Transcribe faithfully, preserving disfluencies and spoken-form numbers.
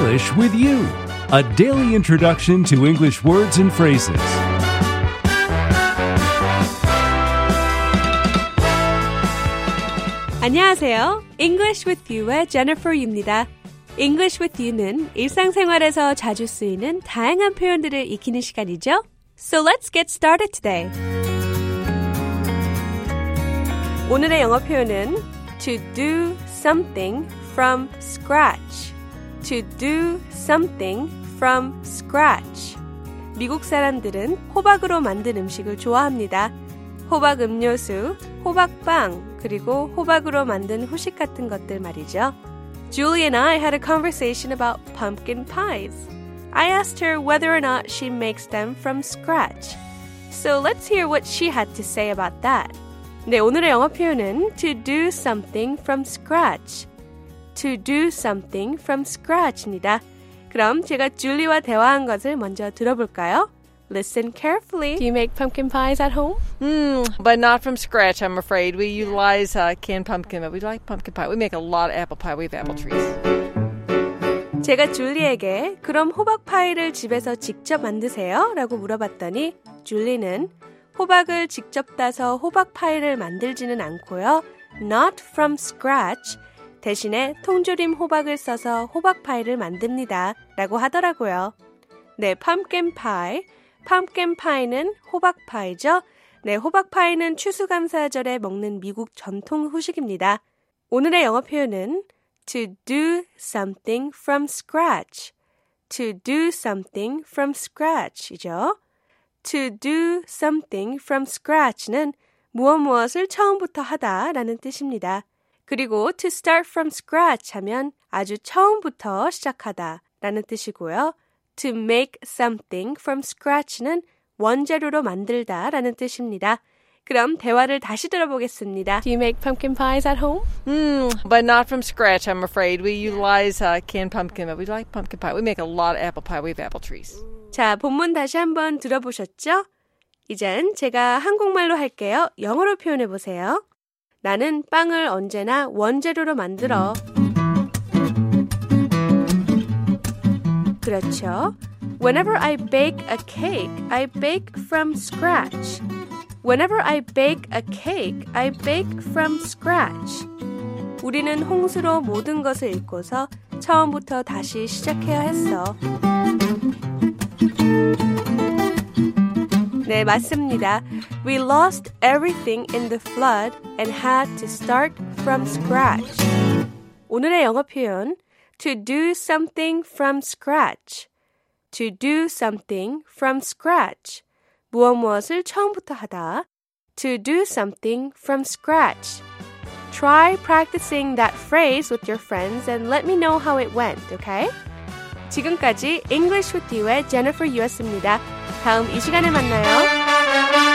English with you, a daily introduction to English words and phrases. 안녕하세요. English with You의 Jennifer Yu입니다. English with You는 일상생활에서 자주 쓰이는 다양한 표현들을 익히는 시간이죠. So let's get started today. 오늘의 영어 표현은 to do something from scratch. To do something from scratch. 미국 사람들은 호박으로 만든 음식을 좋아합니다. 호박 음료수, 호박빵, 그리고 호박으로 만든 후식 같은 것들 말이죠. Julie and I had a conversation about pumpkin pies. I asked her whether or not she makes them from scratch. So let's hear what she had to say about that. 네, 오늘의 영어 표현은 to do something from scratch. To do something from scratch입니다. 그럼 제가 줄리와 대화한 것을 먼저 들어볼까요? Listen carefully. Do you make pumpkin pies at home? Mm, but not from scratch, I'm afraid. We utilize uh, canned pumpkin, but we like pumpkin pie. We make a lot of apple pie. We have apple trees. 제가 줄리에게 그럼 호박 파이를 집에서 직접 만드세요? 라고 물어봤더니 줄리는 호박을 직접 따서 호박 파이를 만들지는 않고요. Not from scratch. 대신에 통조림 호박을 써서 호박 파이를 만듭니다. 라고 하더라고요. 네, pumpkin pie. 팜킨 파이는 호박 파이죠. 네, 호박 파이는 추수감사절에 먹는 미국 전통 후식입니다. 오늘의 영어 표현은 to do something from scratch. To do something from scratch이죠. To do something from scratch는 무엇 무엇을 처음부터 하다라는 뜻입니다. 그리고 to start from scratch 하면 아주 처음부터 시작하다라는 뜻이고요. To make something from scratch는 원재료로 만들다라는 뜻입니다. 그럼 대화를 다시 들어보겠습니다. Do you make pumpkin pies at home? Mm, but not from scratch, I'm afraid. We utilize uh, canned pumpkin, but we like pumpkin pie. We make a lot of apple pie. We have apple trees. 자, 본문 다시 한번 들어보셨죠? 이젠 제가 한국말로 할게요. 영어로 표현해보세요. 나는 빵을 언제나 원재료로 만들어. 그렇죠. Whenever I bake a cake, I bake from scratch. Whenever I bake a cake, I bake from scratch. 우리는 홍수로 모든 것을 잃고서 처음부터 다시 시작해야 했어. 네, 맞습니다. We lost everything in the flood and had to start from scratch. 오늘의 영어 표현 To do something from scratch. To do something from scratch. 무엇 무엇을 처음부터 하다. To do something from scratch. Try practicing that phrase with your friends and let me know how it went, okay? 지금까지 English with You의 Jennifer Yu였습니다. 다음 이 시간에 만나요.